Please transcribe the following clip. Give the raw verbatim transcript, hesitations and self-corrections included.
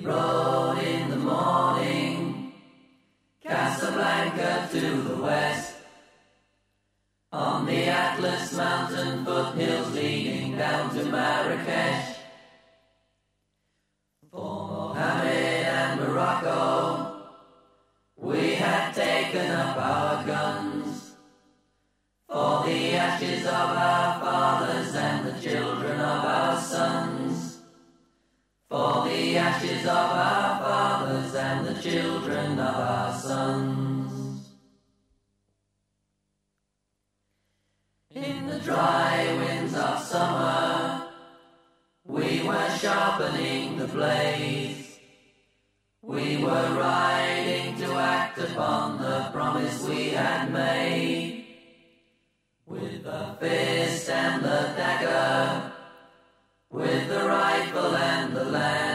rode in the morning, Casablanca to the west, on the Atlas mountain foothills leading down to Marrakesh. For Mohammed and Morocco, we had taken up our guns, for the ashes of our fathers and the children of our sons, for the ashes of our fathers and the children of our sons. In the dry winds of summer, we were sharpening the blades. We were riding to act upon the promise we had made. With the fist and the dagger, with the rifle and the lance,